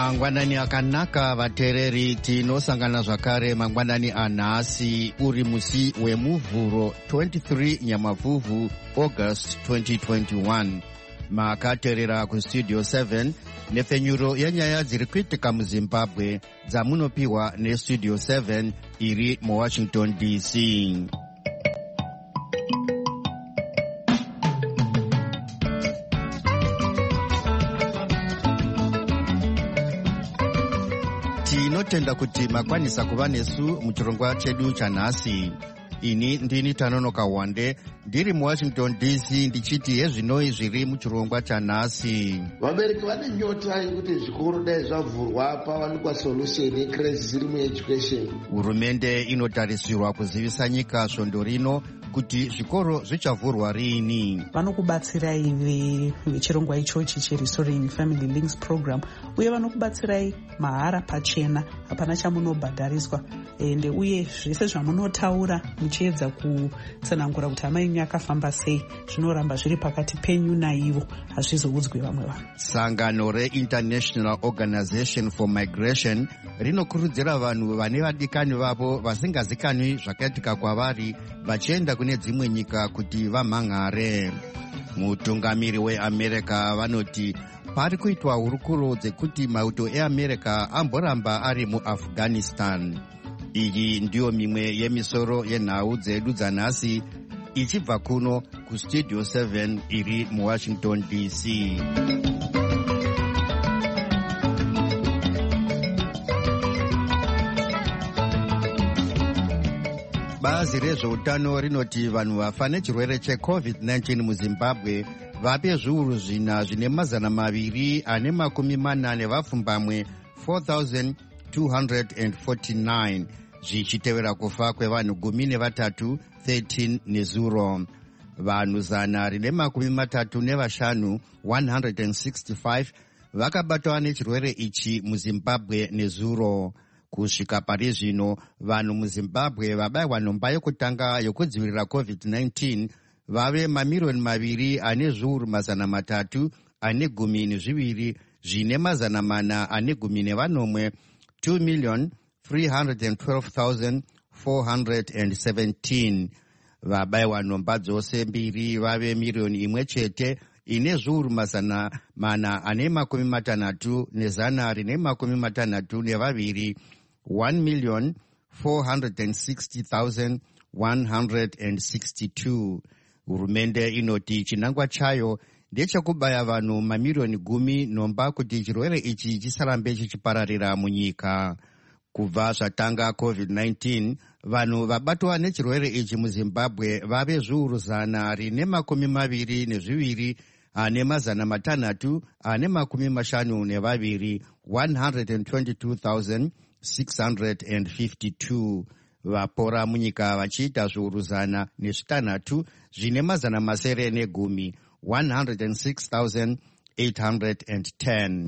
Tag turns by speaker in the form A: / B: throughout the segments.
A: Mangwanani akanaka vateereri, tinosangana zvakare mangwanani anhasi uri musi wemuvhuro 23 Nyamavhuvhu August 2021. Makateerera kustudio 7 nepfenyuro yenyaya dziri kuitika muZimbabwe dzamunopiwa nestudio 7 iri muWashington DC. Tinotenda kuti makwanisa kuva nesu muchirongwa chedu chanhasi. Ini ndini Tanonoka Wande, ndiri muWashington DC ndichiti hezvinoi zviri muchirongwa chanhasi.
B: Vabereki vane nyota yekuti zvikoro dai zvavhurwa pawanikwa solution yecrisis education.
A: Hurumende inotarisirwa kuzivisa nyika svondo rino kuti zvikoro zvichavhurwa rini.
C: Vanokubatsirai vechirongwa ichochi cheRestoring Family Links Program, uye vanokubatsirai mahara pachena, hapana chamunobhadhariswa, ende uye zvese zvamunotaura muchiedza kutsanangura kuti hama yenyu yakafamba sei zvinoramba zviri pakati penyu naivo, hazvizoudzwi vamwe vanhu.
A: Sangano reInternational Organization for Migration rinokurudzira vanhu vane vadikani vavo vasingazikanwi zvakaitika kwavari vachienda kune dzimwe nyika kuti vamhan'are. Mutungamiri weAmerica vanoti pari kuitwa hurukuro dzekuti mauto eAmerica amboramba ari muAfghanistan. Iyi ndiyo mimwe yemisoro yenhau dzedu dzanhasi ichibva kuno kustudio 7 iri muWashington DC. Bazi rezveutano rinoti vanhu vafa nechirwere cheCovid-19 muZimbabwe vape zviuru zvina zvine mazana maviri ane makumi manane vapfumbamwe 4,249 zvichitevera kufa kwevanhu 13 13 nezuro. Vanhu zana rine makumi matatu nevashanu 165 vakabatwa nechirwere ichi muZimbabwe nezuro. Kusvika pari zvino vanhu muZimbabwe vabayirwa nhomba yekutanga yokudzivirira COVID-19 vave mamiliyoni maviri ane zviuru mazana matatu ane gumi nezviviri zvine mazana mana ane gumi nevanomwe 2,312,417. Vabayirwa nhomba dzose mbiri vave miliyoni imwe chete ine zviuru mazana mana ane makumi matanhatu nezana rine makumi matanhatu nevaviri 1,460,162. Hurumende inoti chinangwa chayo ndechekubaya vanhu mamiliyoni 10 nhomba kuti chirwere ichi chisarambe chichipararira munyika. Kubva zvatanga COVID-19, vanhu vabatwa nechirwere ichi muZimbabwe vave zviuru zana rine makumi maviri nezviviri ane mazana matanhatu ane makumi mashanu nevaviri 122,652. Vapora munyika vachiita zviuru zana nezvitanhatu zvine mazana masere negumi 106,810.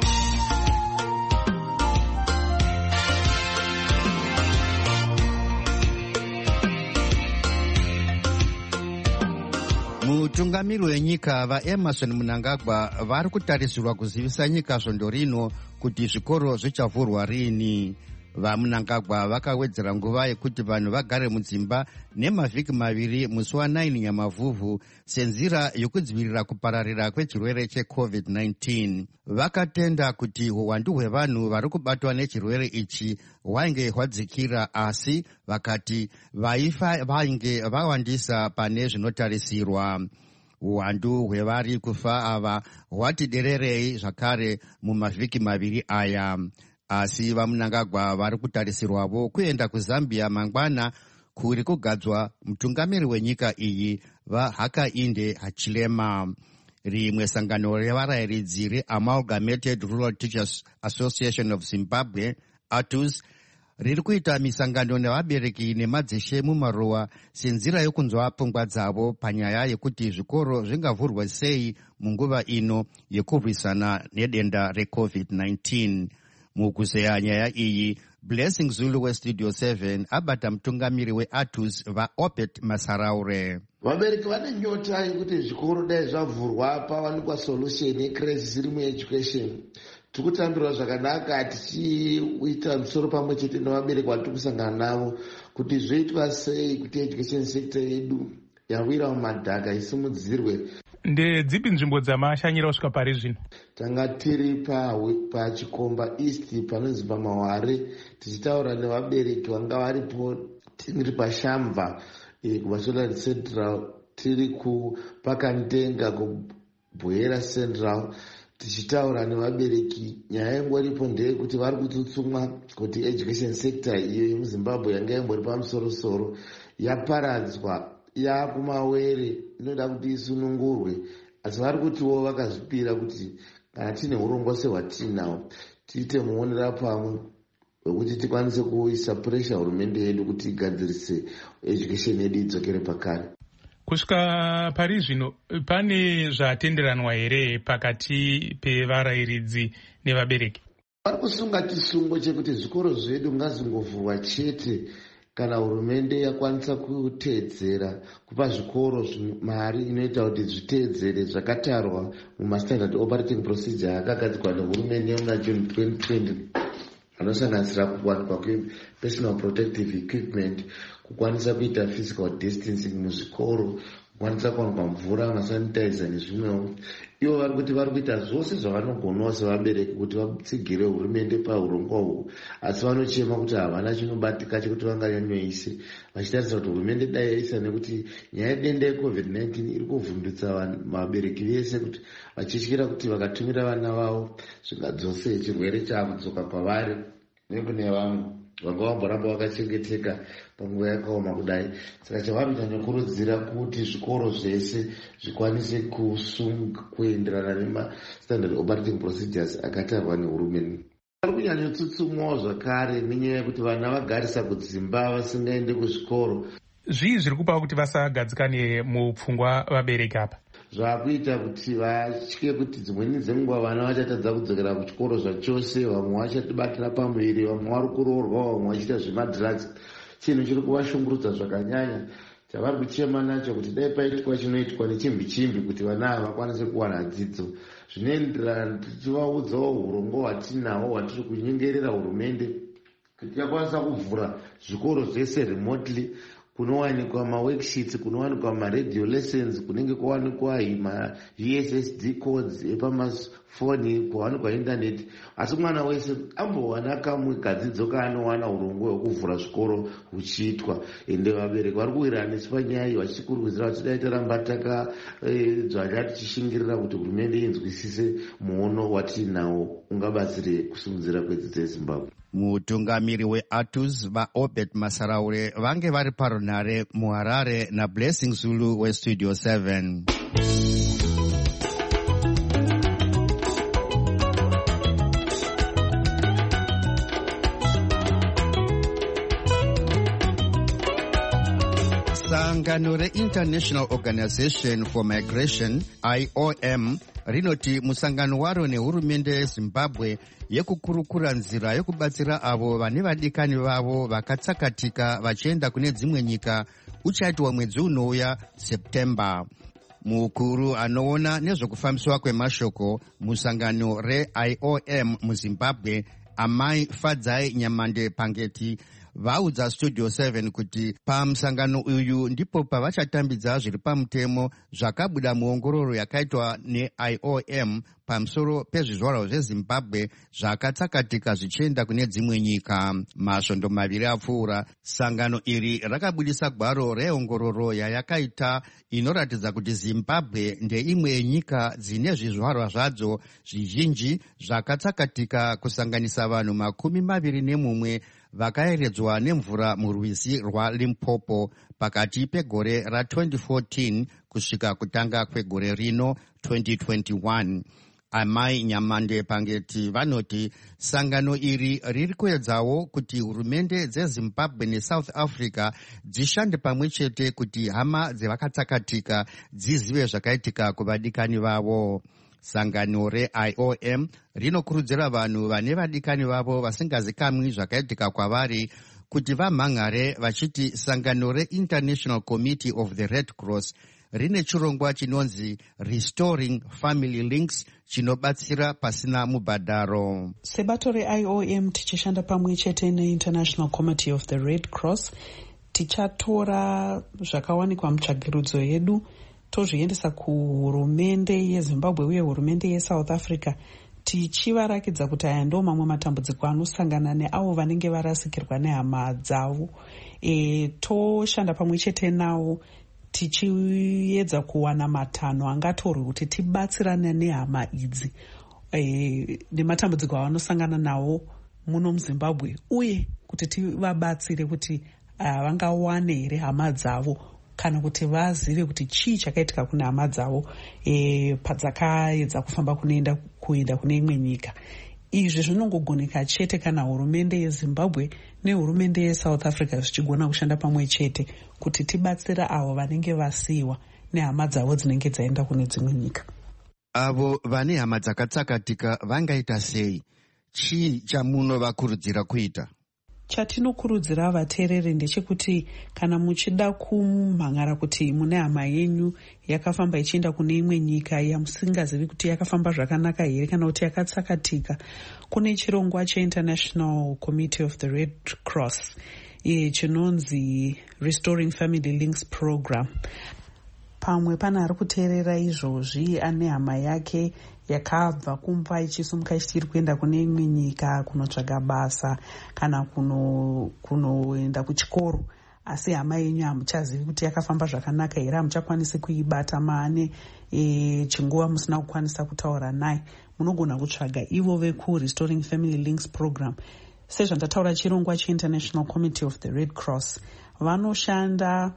A: Mutungamiri wenyika vaEmerson Mnangagwa vari kutarisirwa kuzivisa nyika svondo rino kuti zvikoro zvichavhurwa rini. VaMnangagwa vakawedzera nguva yekuti vanhu vagare mudzimba nemavhiki maviri musi wa9 Nyamavhuvhu senzira yokudzivirira kupararira kwechirwere cheCovid-19. Vakatenda kuti uwandu hwevanhu vari kubatwa nechirwere ichi hwainge hwadzikira, asi vakati vaifa vainge vawandisa pane zvinotarisirwa. Uwandu hwevari kufa ava hwati dererei zvakare mumavhiki maviri aya. Asi vaMnangagwa vari kutarisirwavo kuenda kuZambia mangwana kuri kugadzwa mutungamiri wenyika iyi vaHakainde Hichilema. Rimwe sangano revarayiridzi reAmalgamated Rural Teachers Association of Zimbabwe, ATUS, riri kuita misangano nevabereki nemadzishe mumaruwa senzira yokunzwa pfungwa dzavo panyaya yekuti zvikoro zvingavhurwa sei munguva ino yekurwisana nedenda reCovid-19. Mukuzeya nyaya iyi, Blessing Zulu westudio 7 abata mutungamiri weATUS vaObert Masaraure.
B: Vabereki vane nyota yekuti zvikoro dai zvavhurwa pawanikwa solution yecrisis education. tiri kutambirwa zvakanaka tichiita musoro pamwe chete nevabereki vatiri kusangana navo kuti zvoitwa sei kuti education sector yedu yawira mumadhaka isimudzirwe.
D: Ndedzipi nzvimbo dzamashanyira kusvika pari zvino?
B: Tanga tiri pachikomba east panonzi paMaware, tichitaura nevabereki vanga varipo. Tiri pashamva kuvasolar central, tiri kupakantenga kubwera central, tichitaura nevabereki. Nyaya ingoripo ndeyekuti vari kutsutsumwa kuti education sector iyo yemuzimbabwe yanga ingori pamusorosoro yaparadzwa yakumawere, inoda kuti isunungurwe. Asi vari kutiwo vakazvipira kuti kana tine urongwa sehwatinahwo tiite muonera pamwe wekuti tikwanise kuisa pressure hurumende yedu kuti igadzirise education yedu idzokere pakare.
D: Kusvika pari zvino pane zvatenderanwa here pakati pevarayiridzi nevabereki?
B: Vari kusunga chisungo chekuti zvikoro zvedu ngazvingovhurwa chete kana hurumende yakwanisa kuteedzera kupa zvikoro mari inoita kuti zviteedzere zvakatarwa mumastandard operating procedure yakagadzirwa nehurumende yemuna June 2020, anosanganisira kuwanikwa kwepersonal protective equipment, kukwanisa kuita physical distancing muzvikoro, kukwanisa kuwanikwa mvura, masanitizer nezvimwewo. Ivo vari kuti vari kuita zvose zvavanogonawo sevabereki kuti vatsigire hurumende paurongwa uhu, asi vanochema kuti havana chinobatika chekuti vanganyanyoise, vachitarisira kuti hurumende dai yaisa, nekuti nyaya yedenda yeCovid-19 iri kuvhundutsa vabereki vese kuti vachityira kuti vakatumira vana vavo zvingadzose chirwere chaakudzoka pavari nekune vamwe vanga vamboramba vakachengeteka panguva yakaoma kudai. Saka chavari kunyanya kuti zvikoro zvese zvikwanise kuenderana nemastandard operating procedures akatarwa nehurumende. Vari kunyanyotsutsumwawo zvakare nenyaya yekuti vana vagarisa kudzimba vasingaende kuzvikoro.
D: Zvii zviri kupa kuti vasagadzikane mupfungwa vabereki apa?
B: Zvakuita kuti vatye kuti dzimweni dzenguva vana vachatadza kudzokera kuchikoro zvachose, vamwe vachatibatira pamuviri, vamwe vari kuroorwa, vamwe vachiita zvemadrugs. Chinhu chiri kuvashungurudza zvakanyanya. Chavari kuchema nacho kuti dai paitwa chinoitwa nechimbi kuti vana ava vakwanise kuwana dzidzo. Zvinoenderana tichivaudzawo urongwa hwatinahwo hwatiri kunyengerera hurumende kuti yakwanisa kuvhura zvikoro zvese remotely, kunowanikwa maworksheets, kunowanikwa maradio lessons, kunenge kuwanikwa ma-USSD codes epamafoni, kuwanikwa internet. Asi mwana wese ambowana kamwe kadzidzo kaanowana urongwa hwekuvhura zvikoro huchiitwa. Ende vabereki vari kuwirana nesu panyaya iyi, vachikurudzira kuti dai taramba zvanga tichishingirira kuti hurumende inzwisise muono watinahwo ungabatsire kusimudzira kwedzidzo yeZimbabwe.
A: Mutungamiri weATUS vaObert Masaraure vange vari parunhare muHarare naBlessing Zulu weStudio 7. Sangano reInternational Organization for Migration, IOM, rinoti musangano waro nehurumende yeZimbabwe yekukurukura nzira yokubatsira avo vane vadikani vavo vakatsakatika vachienda kune dzimwe nyika uchaitwa mwedzi unouya September. Mukuru anoona nezvokufambiswa kwemashoko musangano reIOM muZimbabwe, Amai Fadzai Nyamande Pangeti, vaudza Studio 7 kuti pamusangano uyu ndipo pavachatambidza zviri pamutemo zvakabuda muongororo yakaitwa neIOM pamusoro pezvizvarwa zveZimbabwe zvakatsakatika zvichienda kune dzimwe nyika. Masvondo maviri apfuura, sangano iri rakabudisa gwaro reongororo yayakaita inoratidza kuti Zimbabwe ndeimwe yenyika dzine zvizvarwa zvadzo zvizhinji zvakatsakatika, kusanganisa vanhu 21 vakaeredzwa nemvura murwizi rwaLimpopo pakati pegore ra2014 kusvika kutanga kwegore rino 2021. Amai Nyamande Pangeti vanoti sangano iri riri kuedzawo kuti hurumende dzeZimbabwe neSouth Africa dzishande pamwe chete kuti hama dzevakatsakatika dzizive zvakaitika kuvadikani vavo. Sangano reIOM rinokurudzira vanhu vane vadikani vavo vasingazikamwi zvakaitika kwavari kuti vamhangare vachiti sangano reInternational Committee of the Red Cross rine chirongwa chinonzi Restoring Family Links chinobatsira pasina mubhadharo.
C: Sebato reIOM tichishanda pamwe chete neInternational Committee of the Red Cross tichatora zvakawanikwa mutsvagirudzo yedu tozviendesa kuhurumende yeZimbabwe uye hurumende yeSouth Africa tichivarakidza kuti aya ndo mamwe matambudziko anosangana neavo vanenge varasikirwa nehama dzavo. Toshanda pamwe chete navo tichiedza kuwana matanho angatorwe kuti tibatsirane nehama idzi nematambudziko avanosangana nawo muno muZimbabwe, uye kuti tivabatsire kuti vangawane here hama dzavo kana kuti vazive kuti chii chakaitika kune hama dzavo padzakaedza kufamba kuenda kune imwe nyika. Izvi zvinongogoneka chete kana hurumende yeZimbabwe nehurumende yeSouth Africa zvichigona kushanda pamwe chete kuti tibatsira avo vanenge vasiyiwa nehama dzavo dzinenge dzaenda kune dzimwe nyika.
A: Avo vane hama dzakatsakatika vangaita sei? Chii chamunovakurudzira kuita? Chatinokurudzira vateereri ndechekuti kana muchida kumhangara kuti mune hama yenyu yakafamba ichienda kune imwe nyika yamusingazivi kuti yakafamba zvakanaka here kana kuti yakatsakatika, kune chirongwa cheInternational Committee of the Red Cross chinonzi Restoring Family Links Program. Pamwe pana ari kuteerera izvozvi ane hama yake yakabva kumba ichisumuka ichiri kuenda kune imwe nyika kunotsvaga basa kana kunoenda kuchikoro, asi hama yenyu hamuchazivi kuti yakafamba zvakanaka here, hamuchakwanisi kuibata maane chinguva musina kukwanisa kutaura naye, munogona kutsvaga ivo vekuRestoring Family Links Program. Sezvandataura chirongwa cheInternational Committee of the Red Cross vanoshanda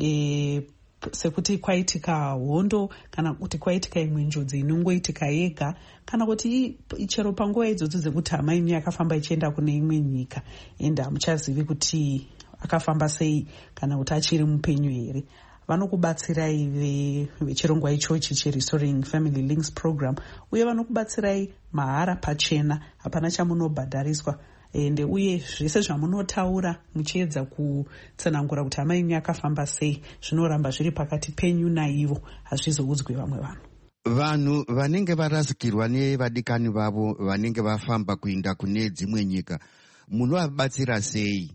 A: sekuti kwaitika hondo kana kuti kwaitika imwe njodzi inongoitika yega kana kuti chero panguva idzodzo dzekuti hama yenyu yakafamba ichienda kune imwe nyika ende hamuchazivi kuti akafamba sei kana kuti achiri mupenyu here, vanokubatsirai vechirongwa ichochi cheRestoring Family Links Program uye vanokubatsirai mahara pachena, hapana chamunobhadhariswa ende uye zvese zvamunotaura muchiedza kutsanangura kuti hama yenyu yakafamba sei zvinoramba zviri pakati penyu naivo, hazvizoudzwi vamwe vanhu. Vanhu vanenge varasikirwa nevadikani vavo vanenge vafamba kuenda kune dzimwe nyika munovabatsira sei?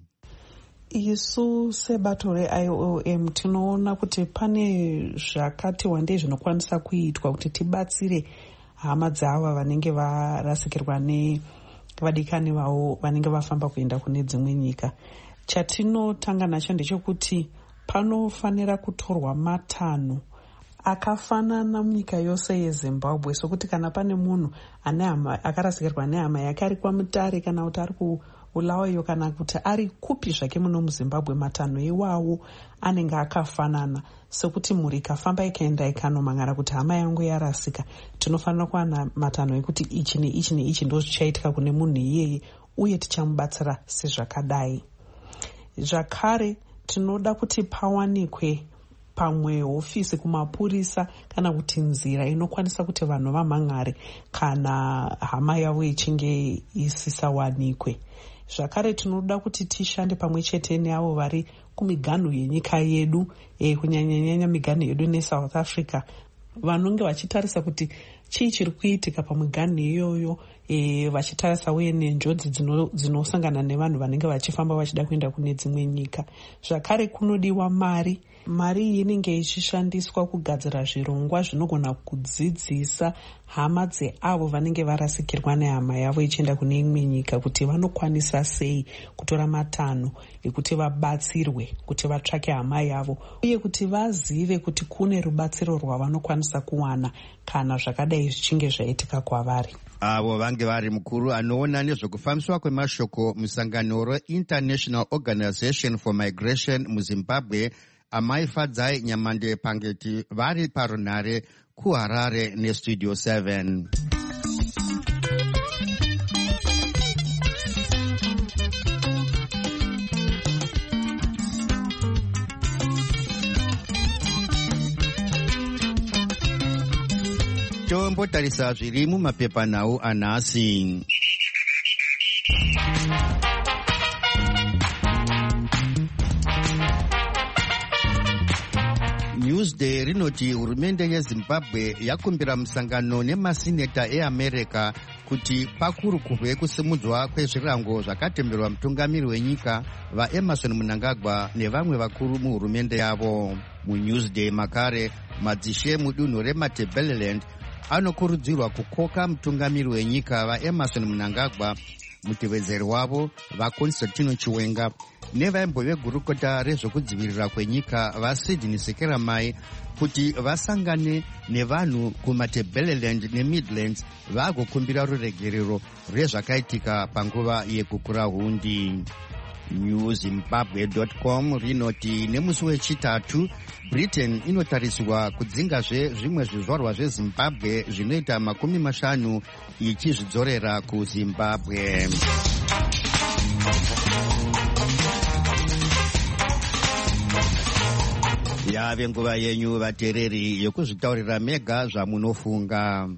C: Isu sebato reIOM tinoona kuti pane zvakati wandei zvinokwanisa kuitwa kuti tibatsire hama dzava vanenge varasikirwa nevadikani vavo vanenge vafamba kuenda kune dzimwe nyika. Chatinotanga nacho ndechekuti panofanira kutorwa matanho akafanana munyika yose yeZimbabwe, sokuti kana pane munhu ane hama akarasikirwa nehama yake ari kwaMutare kana kuti ari kuBulawayo kana kuti ari kupi zvake muno muZimbabwe, matanho iwawo anenge akafanana, sekuti mhuri ikafamba ikaenda ikanomhangara kuti hama yangu yarasika, tinofanira kuwana matanho ekuti ichi neichi neichi ndo zvichaitika kune munhu iyeye uye tichamubatsira sezvakadai. Zvakare tinoda kuti pawanikwe pamwe hofisi kumapurisa kana kuti nzira inokwanisa kuti vanhu vamhangare kana hama yavo ichinge isisawanikwe. Zvakare tinoda kuti tishande pamwe chete neavo vari kumiganhu yenyika yedu, kunyanyanyanya miganhu yedu neSouth Africa, vanonge vachitarisa kuti chii chiri kuitika pamiganhu iyoyo, vachitarisa uye nenjodzi dzinosangana nevanhu vanenge vachifamba vachida kuenda kune dzimwe nyika. Zvakare kunodiwa mari iyi inenge ichishandiswa kugadzira zvirongwa zvinogona kudzidzisa hama dzeavo vanenge varasikirwa nehama yavo ichienda kune imwe nyika kuti vanokwanisa sei kutora matanho ekuti vabatsirwe kuti vatsvake hama yavo uye kuti vazive kuti kune rubatsiro rwavanokwanisa kuwana kana zvakadai zvichinge zvaitika kwavari.
A: Avo vange vari mukuru anoona nezvekufambiswa kwemashoko musangano reInternational Organization for Migration muZimbabwe, Amai Fadzai Nyamande Pangeti, vari parunhare kuHarare neStudio 7. Tombotarisa zviri mumapepanhau anhasi. Newsday rinoti hurumende yeZimbabwe yakumbira musangano nemasineta eAmerica kuti pakurukurwe kusimudzwa kwezvirango zvakatemberwa mutungamiri wenyika vaEmerson Mnangagwa nevamwe vakuru muhurumende yavo. MuNewsday makare madzishe mudunhu reMatabeleland anokurudzirwa kukoka mutungamiri wenyika vaEmerson Mnangagwa, mutevedzeri wavo vaConstantino Chiwenga nevaimbo vegurukota rezvokudzivirira kwenyika vaSydney Sekeramai kuti vasangane nevanhu kuMatabeleland neMidlands vagokumbira ruregerero rwezvakaitika panguva yekukura hundi. NewZimbabwe.com rinoti nemusi wechitatu Britain inotarisirwa kudzingazve zvimwe zvizvarwa zveZimbabwe zvinoita 50 ichizvidzorera kuZimbabwe. Yave nguva yenyu vateereri yokuzvitaurira mega zvamunofunga.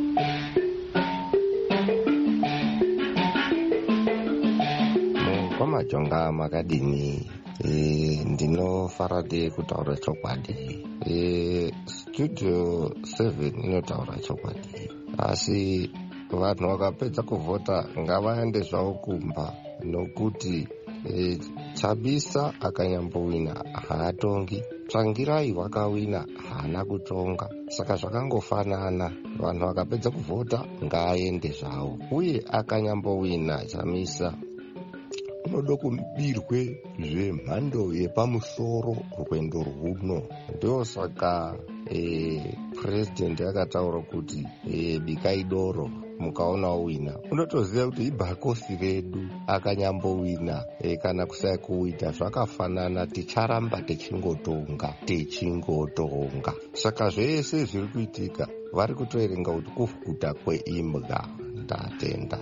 E: Majonga makadini ndinofarade kutaura chokwadi. Studio 7 inotaura chokwadi, asi vanhu vakapedza kuvhota ngavaende zvavo kumba, nokuti Chabisa akanyambowina haatongi, Tsvangirai wakawina haana kutonga. Saka zvakangofanana, vanhu vakapedza kuvhota ngaaende zvavo. Uye akanyambowina Chamisa unodo kubirwe zvemhando yepamusoro rwendo rwuno. Ndio saka president akataura kuti bikai doro mukaona wina. Unotoziva kuti ibhakosi redu akanyambowina kana kusai kuita zvakafanana, ticharamba techingotonga. Saka zvese zviri kuitika vari kutoerenga kuti kuvhukuta kweimbwa. Ndatenda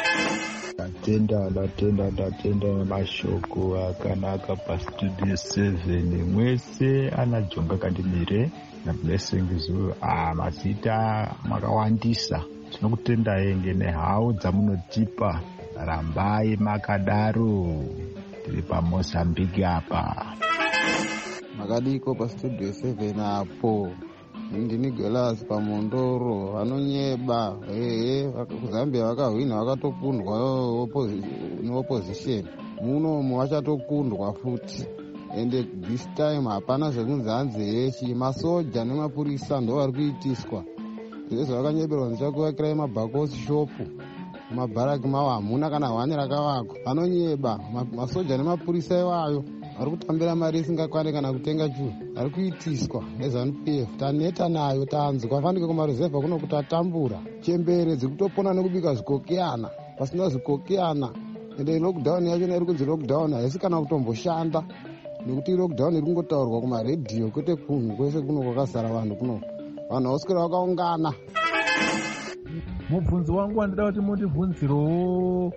E: mashoko akanaka pastudio 7 mwese anajonga kandimire nablessing zulu mazita makawandisa. Tinokutendai nehau dzamunotipa, rambai makadaro. Tiri paMozambique apa.
F: Makadiko pastudio 7 apo. Ndini Gelas paMondoro vanonyeba kuZambia vakahwina vakatokundwa neopposition, munomu vachatokundwa futi. Ende this time hapana zvekunzi hanzi heshi, masoja nemapurisa ndo vari kuitiswa. Zvese vakanyeberwa ndichakuvakirai mabhakosi shopu mumabharaki mavo hamuna kana hwani rakavakwa. Vanonyeba masoja nemapurisa iwayo vari kutambira mari isingakwane kana kutenga chinhu, vari kuitiswa neZANU-PF. Taneta nayo tanzi kwafanike kumaruzevha kuno kuti atambura chembere dzekutopona nekubika zvikokeyana pasina zvikokeyana. Ende lockdown yacho iri kunzi lockdown haisi kana kutomboshanda, nekuti lockdown iri kungotaurwa kumaredhiyo kwete kunhu kwese kuno kwakazara vanhu kuno. Vanhu vauswera vakaungana.
G: Mubvunzi wangu wandida kuti mundibvunzirowo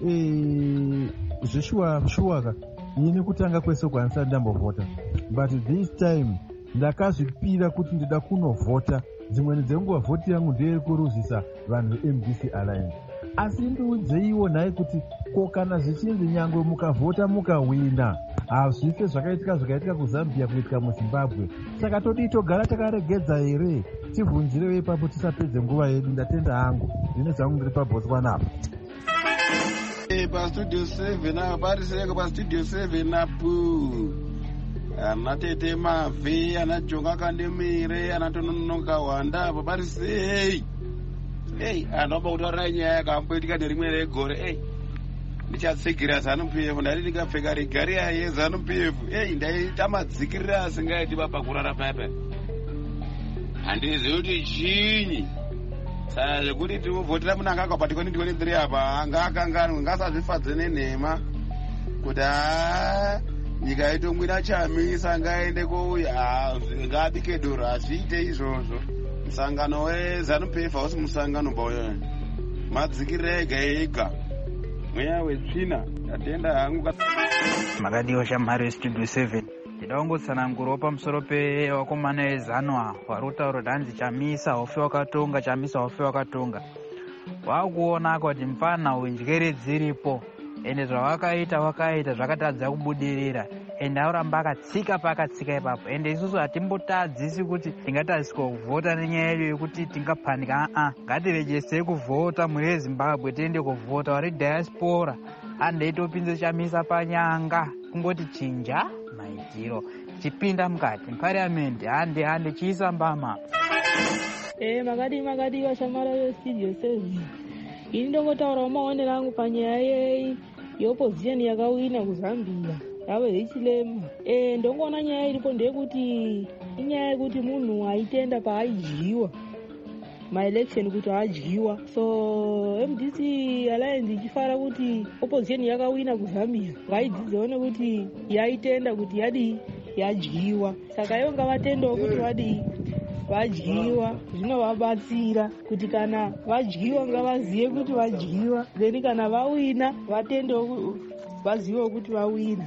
G: zveshuwaka. Ini kutanga kwese kwanisa ndambovhota, but this time ndakazvipira kuti ndida kunovhota. Dzimweni dzenguva vhoti yangu ndeyekuruzisa vanhu veMDC Alliance. Asi ndiudzeiwo nhai kuti kana zvichinzi nyangwe mukavhota mukawina, hazvife zvakaitika kuZambia kuitika muZimbabwe. Saka todi togara takaregedza here? Tibvunzirewo ipapo tisapedze nguva yedu. Ndatenda hangu, ndine zvangu ndiri paBotswana apa.
H: Pastudio 7 apa pariseko pastudio 7 apo. Anatete mavhi, anajonga kandemire, anatononoka wanda apa parisei. Anoba kutaura nyaya yakamboitika nerimwe regore. Ndichatsigira ZANU-PF, ndati ndikapfeka regariya yeZANU-PF. Ndaita madzikirira asingaiti pakurara papa. Handizivi kuti chinyi. Saka zvekuti tivhotera Mnangagwa patikoni ndikoni ndiri apa ngakanganwe, ngasazvifadze nenhema kuti nyika itongwina Chamisa ngaende kouya ngabike doro. Hazviite izvozvo. Musangano weZANU-PF hausi musangano bauyo, madzikirira ega ega, mweya wetsvina. Ndatenda hangu.
I: Makadiwa shamhari westudio 7. Ndida kungotsanangurawo pamusoro pevakomana vezanwa vari kutaura kuti hanzi Chamisa hofe wakatonga, Chamisa hofe wakatonga. Vakuona kuti mfana uyu njere dziripo, ende zvavakaita zvakatadza kubudirira. ende auramba akatsika paakatsika ipapo, ende isusu hatimbotadzisi kuti tingatadziswa kuvhota nenyaya yedu yekuti tingaphanika. Ngatirejesei kuvhota muri yeZimbabwe, tiende kuvhota. Vari diaspora andeitopinze chamisa panyanga kungoti chinja maitiro chipinda mukati mupariamendi hande chiisa mbama.
J: Makadi vashamara vestudio 7. Ini ndongotaurawo maonero angu panyaya yeopposition yakawina kuZambia yave zvichilema. Ndongoona nyaya iripo ndeyekuti inyaya yekuti munhu aitenda paadyiwa maelection kuti adyiwa. So MDC Alliance ichifara kuti opposition yakawina kuZambia ngaidzidzewo nekuti yaitenda kuti yadyiwa. Saka ivo ngavatendewo kuti vadyiwa. Zvinovabatsira kuti kana vadyiwa ngavazive kuti vadyiwa, then kana vawina vatendewo vazivewo kuti vawina.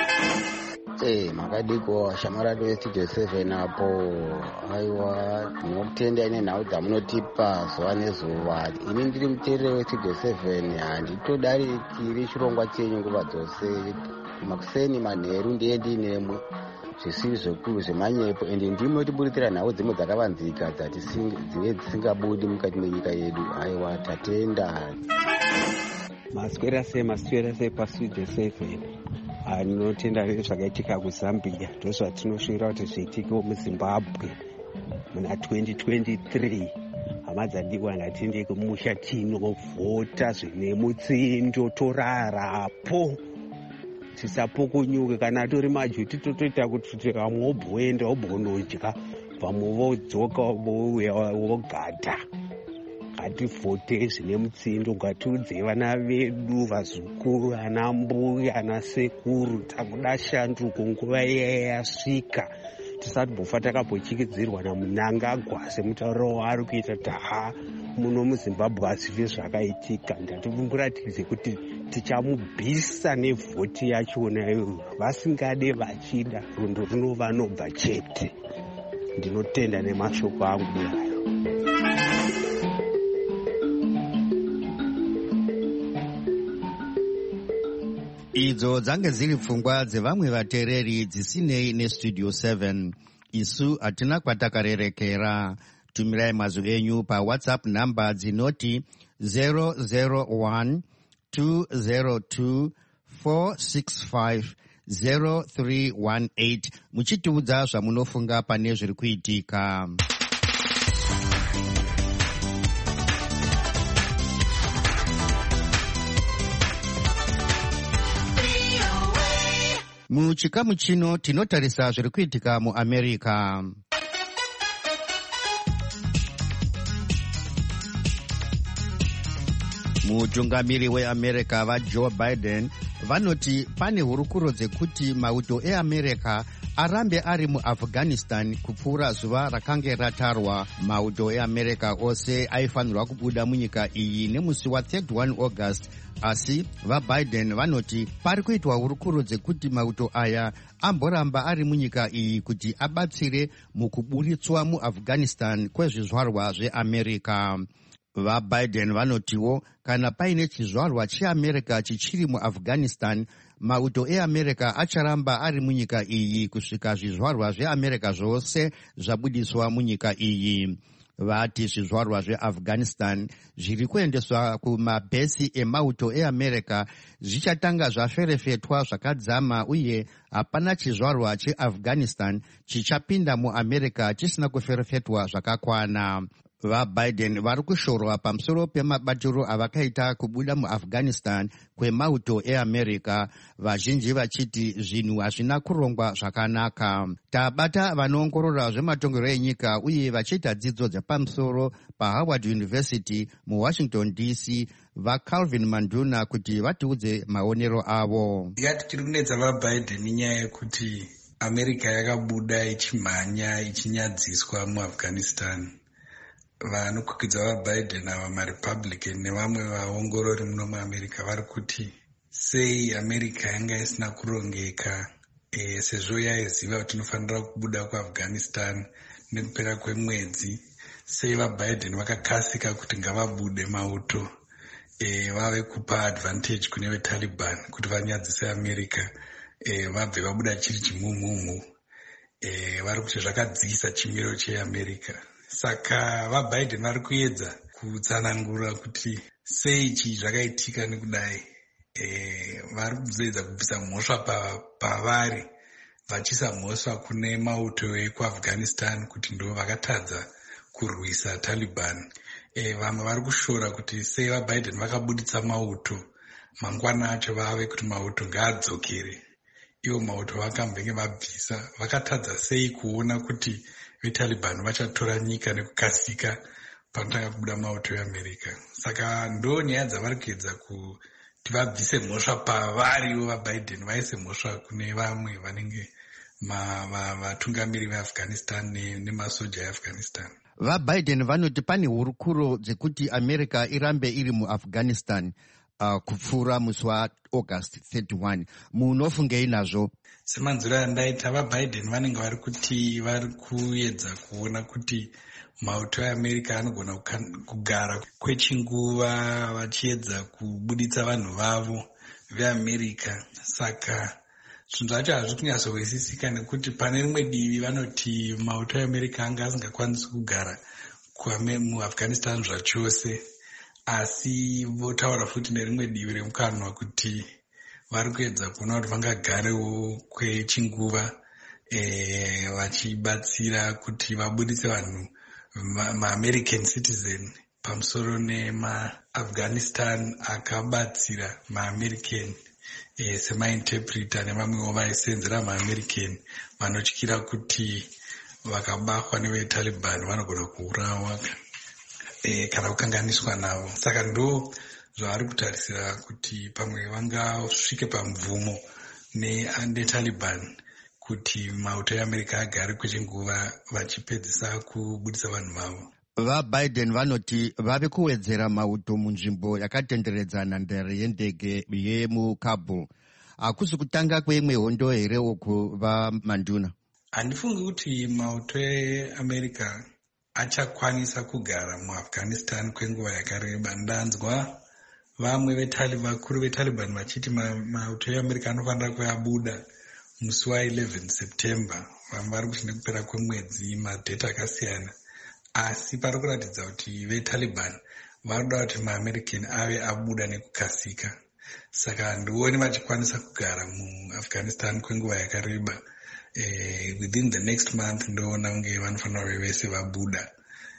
F: Makadiko shamarado vestudio 7 apo. Aiwa, tinotenda ine nhau dzamunotipa zuva nezuva. Ini ndiri muteereri westudio 7, handitodarikiri chirongwa chenyu nguva dzose. Makuseni manheru ndiye ndinemwe zvisiri zvikuru zvemanyepo, ende ndimo tiburitsira nhau dzimwe dzakavanzika dzive dzisingabudi mukati menyika yedu. Aiwa, tatenda.
K: Maswera sei pastudio 7. Ndinotenda nezvakaitika kuZambia ndozvatinoshuwira kuti zviitikewo muZimbabwe muna 2023. Hama dzadiwa ngatiende kumusha tinovhota zvine mutsindo, torarapo tisapukunyuke. Kana tori majuti totoita kuti tikamwobhoenda wobhonodya vamwe vodzoka vouya wogata. Ngativhote zvine mutsindo, ngatiudze vana vedu, vazukuru, ana mbuya, ana sekuru takuda shanduko nguva iya yasvika. Tisatibofa takambotyikidzirwa naMnangagwa semutauro waari kuita muno muZimbabwe asive zvakaitika. Ndatikumburatidze kuti tichamubvisa nevhoti yachona iyoyo, vasingade vachida, rundo rinova nobva chete. Ndinotenda nemashoko angu yayo.
A: Idzo dzange dziri pfungwa dzevamwe vateereri dzisinei nestudio 7. Isu hatina kwatakarerekera. Tumirai mazwi enyu paWhatsApp namba dzinoti 001 202 465 0318 muchitiudza zvamunofunga pane zviri kuitika. Muchikamu chino tinotarisa zviri kuitika muAmerica. Mutungamiri weAmerica vaJoe Biden vanoti pane hurukuro dzekuti mauto eAmerica arambe ari muAfghanistan kupfuura zuva rakange ratarwa. Mauto eAmerica ose aifanirwa kubuda munyika iyi nemusi wa31 August, asi vaBiden vanoti pari kuitwa hurukuro dzekuti mauto aya amboramba ari munyika iyi kuti abatsire mukuburitswa muAfghanistan kwezvizvarwa zveAmerica. VaBiden vanotiwo kana paine chizvarwa cheAmerica chichiri muAfghanistan, mauto eAmerica acharamba ari munyika iyi kusvika zvizvarwa zveAmerica zvose zvabudiswa munyika iyi. Vati zvizvarwa zveAfghanistan zviri kuendeswa kumabhesi emauto eAmerica zvichatanga zvaferefetwa zvakadzama, uye hapana chizvarwa cheAfghanistan chichapinda muAmerica chisina kuferefetwa zvakakwana. VaBiden vari kushorwa pamusoro pemabatiro avakaita kubuda muAfghanistan kwemauto eAmerica, vazhinji vachiti zvinhu hazvina kurongwa zvakanaka. Tabata vanoongorora zvematongero enyika uye vachiita dzidzo dzepamusoro paHoward University muWashington DC, vaCalvin Manduna, kuti vatiudze maonero avo.
L: Yati tiri kunetsa vaBiden inyaya yekuti America yakabuda ichimhanya ichinyadziswa muAfghanistan. Vanokwikidza vaBiden ava maRepublican nevamwe vaongorori muno muAmerica vari kuti sei America yanga isina kurongeka sezvo yaiziva kuti inofanira kubuda kuAfghanistan nekupera kwemwedzi. Sei vaBiden vakakasika kuti ngavabude mauto vave kupa advantage kune veTaliban kuti vanyadzise America vabve vabuda chiri chimumumu, vari kuti zvakadzikisa chimiro cheAmerica. Saka vaBiden vari kuedza kutsanangura kuti sei ichi zvakaitika nekudai. Vari kuedza kubvisa mhosva pavari vachisa mhosva kune mauto ekuAfghanistan kuti ndo vakatadza kurwisa Taliban. Vamwe vari kushora kuti sei vaBiden vakabuditsa mauto mangwana acho vave kuti mauto ngaadzokere. Ivo mauto vakambenge vabvisa, vakatadza sei kuona kuti veTaliban vachatora nyika nekukasika panotanga kubuda mauto eAmerica. Saka ndo nyaya dzavari kuedza kuti vabvise mhosva pavariwo vaBiden, vaise mhosva kune vamwe vanenge vatungamiri veAfghanistan nemasoja eAfghanistan.
A: VaBiden vanoti pane hurukuro dzekuti America irambe iri muAfghanistan kupfuura musi waAugust 31. Munofungei nazvo?
L: Semanzuro andaita, vaBiden vanenge vari kuti vari kuedza kuona kuti mauto eAmerica anogona kugara kwechinguva vachiedza kubuditsa vanhu vavo veAmerica. Saka zvinhu zvacho hazvi kunyatsonzwisisika nekuti pane rimwe divi vanoti mauto eAmerica anga asingakwanisi kugara muAfghanistan zvachose, asi votaura futi nerimwe divi remukanwa kuti vari kuedza kuona kuti vangagarewo kwechinguva vachibatsira kuti vabuditse vanhu maAmerican citizen pamusoro nemaAfghanistan akabatsira maAmerican semainterpreter nevamwewo vaisenzera maAmerican vanotyira kuti vakabatwa neveTaliban vanogona kuurawa kana kukanganiswa navo. Saka ndo zvavari kutarisira kuti pamwe vangasvike pamubvumo neTaliban kuti mauto eAmerica agare kwechinguva vachipedzisa kubudisa vanhu vavo.
A: VaBiden vanoti vave kuwedzera mauto munzvimbo yakatenderedzana ndare yendege yemuKabul. Hakusi kutanga kwemwe hondo here uku vaManduna?
L: Handifungi kuti mauto eAmerica achakwanisa kugara muAfghanistan kwenguva yakareba. Ndanzwa vamwe vakuru veTaliban vachiti mauto eAmerica anofanira kuyabuda musi wa11 September. Vamwe vari kuti nekupera kwemwedzi, madheta akasiyana. Asi pari kuratidza kuti veTaliban varikuda kuti maAmerican ave abuda nekukasika. Saka handioni vachikwanisa kugara muAfghanistan kwenguva yakareba. Within the next month ndoona kunge vanofanira kuve vese vabuda.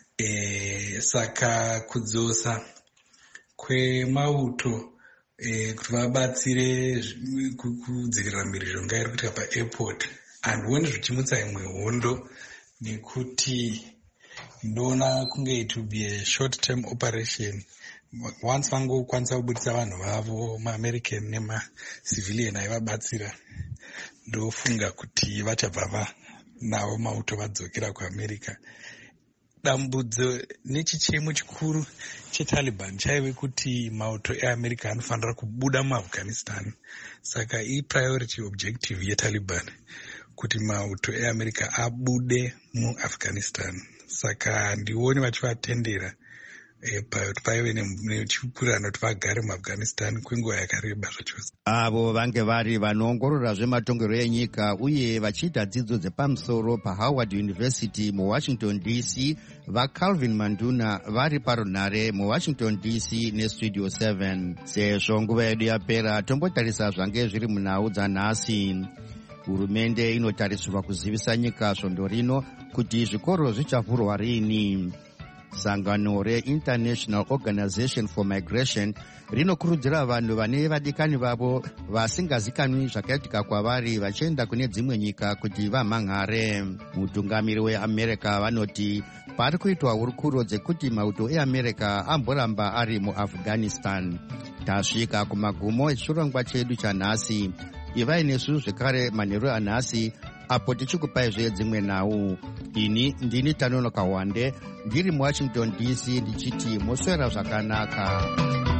L: Saka kudzosa kwemauto kuti vabatsire kudzivirira mhirizhonga iri kuitika paairport, handioni zvichimutsa imwe hondo, nekuti ndoona kunge it will be a short term operation. Once vangokwanisa kubudisa vanhu vavo maAmerican nemacivilian aivabatsira, ndofunga kuti vachabva navo mauto vadzokera kuAmerica. Dambudzo nechichemo chikuru cheTaliban chaive kuti mauto eAmerica anofanira kubuda muAfghanistan. Saka priority objective yeTaliban kuti mauto eAmerica abude muAfghanistan. Saka ndioni vachivatendera paive nechipurirano kuti vagare muAfghanistan kwenguva yakareba zvachose.
A: Avo vange vari vanoongorora zvematongerwo enyika uye vachiita dzidzo dzepamusoro paHoward University muWashington DC, vaCalvin Manduna vari parunhare muWashington DC neStudio 7. Sezvo nguva yedu yapera, tombotarisa zvange zviri munhau dzanhasi. Hurumende inotarisirwa kuzivisa nyika svondo rino kuti zvikoro zvichavhurwa rini. Sangano reInternational Organization for Migration rinokurudzira vanhu vane vadikani vavo vasingazikanwi zvakaitika kwavari vachienda kune dzimwe nyika kuti vamhanhare. Mutungamiri weAmerica vanoti pari kuitwa hurukuro dzekuti mauto eAmerica amboramba ari muAfghanistan. Tasvika kumagumo echirongwa chedu chanhasi. Ivai nesu zvekare manheru anhasi apo tichikupaizve dzimwe nhau. Ini ndini Tanonoka Wande ndiri muWashington DC ndichiti moswera zvakanaka.